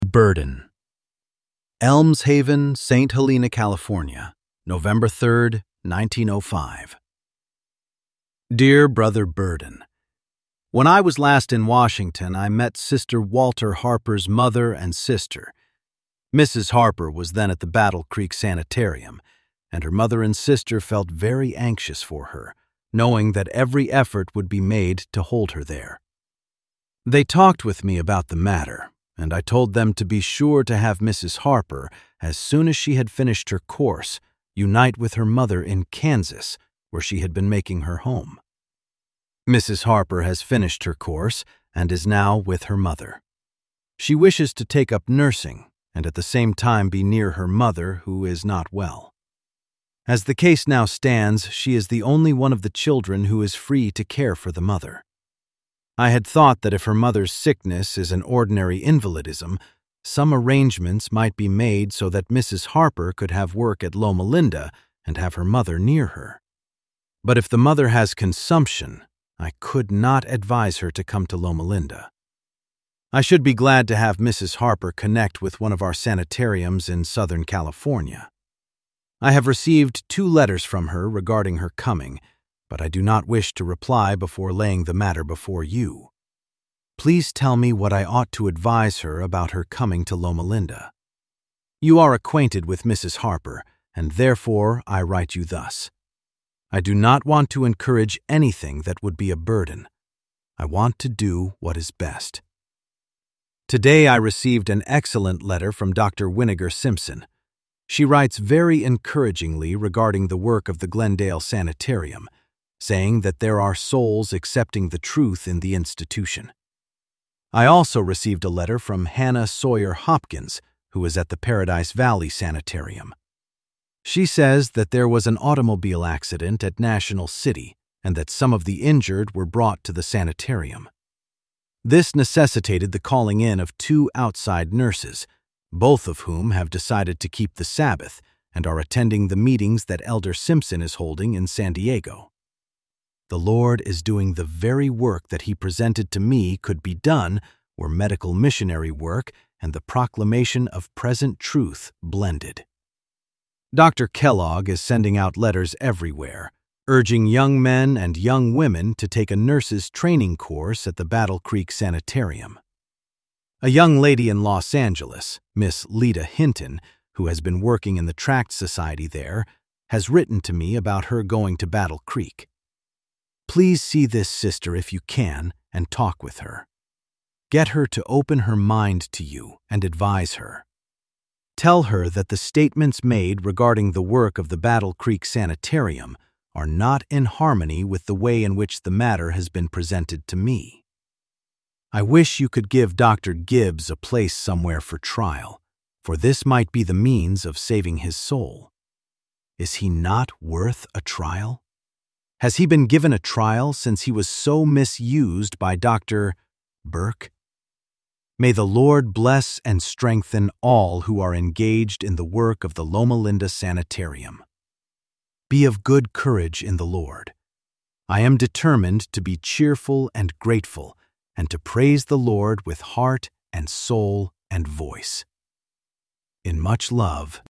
Burden. Elms Haven, St. Helena, California, November 3rd, 1905. Dear Brother Burden, when I was last in Washington, I met Sister Walter Harper's mother and sister. Mrs. Harper was then at the Battle Creek Sanitarium, and her mother and sister felt very anxious for her, knowing that every effort would be made to hold her there. They talked with me about the matter, and I told them to be sure to have Mrs. Harper, as soon as she had finished her course, unite with her mother in Kansas, where she had been making her home. Mrs. Harper has finished her course and is now with her mother. She wishes to take up nursing and at the same time be near her mother, who is not well. As the case now stands, she is the only one of the children who is free to care for the mother. I had thought that if her mother's sickness is an ordinary invalidism, some arrangements might be made so that Mrs. Harper could have work at Loma Linda and have her mother near her. But if the mother has consumption, I could not advise her to come to Loma Linda. I should be glad to have Mrs. Harper connect with one of our sanitariums in Southern California. I have received 2 letters from her regarding her coming, but I do not wish to reply before laying the matter before you. Please tell me what I ought to advise her about her coming to Loma Linda. You are acquainted with Mrs. Harper, and therefore I write you thus. I do not want to encourage anything that would be a burden. I want to do what is best. Today I received an excellent letter from Dr. Winnegar Simpson. She writes very encouragingly regarding the work of the Glendale Sanitarium, saying that there are souls accepting the truth in the institution. I also received a letter from Hannah Sawyer Hopkins, who is at the Paradise Valley Sanitarium. She says that there was an automobile accident at National City and that some of the injured were brought to the sanitarium. This necessitated the calling in of 2 outside nurses, both of whom have decided to keep the Sabbath and are attending the meetings that Elder Simpson is holding in San Diego. The Lord is doing the very work that He presented to me could be done were medical missionary work and the proclamation of present truth blended. Dr. Kellogg is sending out letters everywhere, urging young men and young women to take a nurse's training course at the Battle Creek Sanitarium. A young lady in Los Angeles, Miss Lita Hinton, who has been working in the Tract Society there, has written to me about her going to Battle Creek. Please see this sister if you can and talk with her. Get her to open her mind to you and advise her. Tell her that the statements made regarding the work of the Battle Creek Sanitarium are not in harmony with the way in which the matter has been presented to me. I wish you could give Dr. Gibbs a place somewhere for trial, for this might be the means of saving his soul. Is he not worth a trial? Has he been given a trial since he was so misused by Dr. Burke? May the Lord bless and strengthen all who are engaged in the work of the Loma Linda Sanitarium. Be of good courage in the Lord. I am determined to be cheerful and grateful and to praise the Lord with heart and soul and voice. In much love,